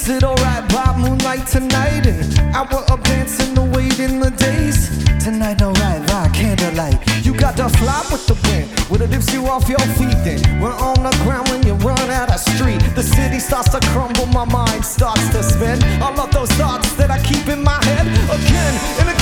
it alright by moonlight tonight? And I were up dancing the wait in the days. Tonight alright by candlelight. You got to fly with the wind, with it lifts you off your feet. Then we're on the ground when you run out of street. The city starts to crumble, my mind starts to spin. All of those thoughts that I keep in my head again and again.